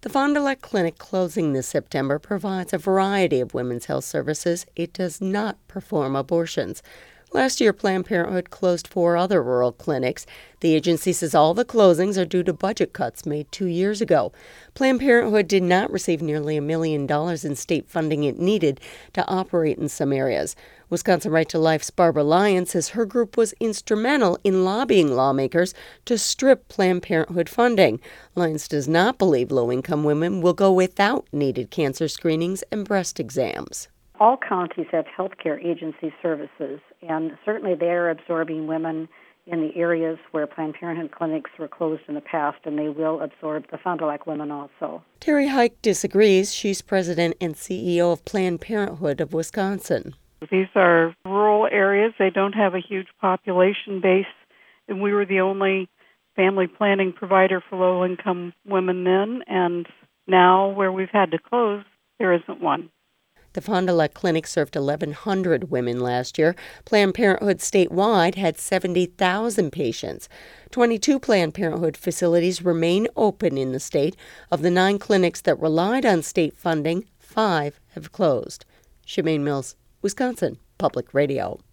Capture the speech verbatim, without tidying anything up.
The Fond du Lac Clinic closing this September provides a variety of women's health services. It does not perform abortions. Last year, Planned Parenthood closed four other rural clinics. The agency says all the closings are due to budget cuts made two years ago. Planned Parenthood did not receive nearly a million dollars in state funding it needed to operate in some areas. Wisconsin Right to Life's Barbara Lyons says her group was instrumental in lobbying lawmakers to strip Planned Parenthood funding. Lyons does not believe low-income women will go without needed cancer screenings and breast exams. All counties have healthcare agency services, and certainly they are absorbing women in the areas where Planned Parenthood clinics were closed in the past, and they will absorb the Fond du Lac women also. Terry Hike disagrees. She's president and C E O of Planned Parenthood of Wisconsin. These are rural areas. They don't have a huge population base, and we were the only family planning provider for low-income women then, and now where we've had to close, there isn't one. The Fond du Lac Clinic served eleven hundred women last year. Planned Parenthood statewide had seventy thousand patients. twenty-two Planned Parenthood facilities remain open in the state. Of the nine clinics that relied on state funding, five have closed. Shemaine Mills, Wisconsin Public Radio.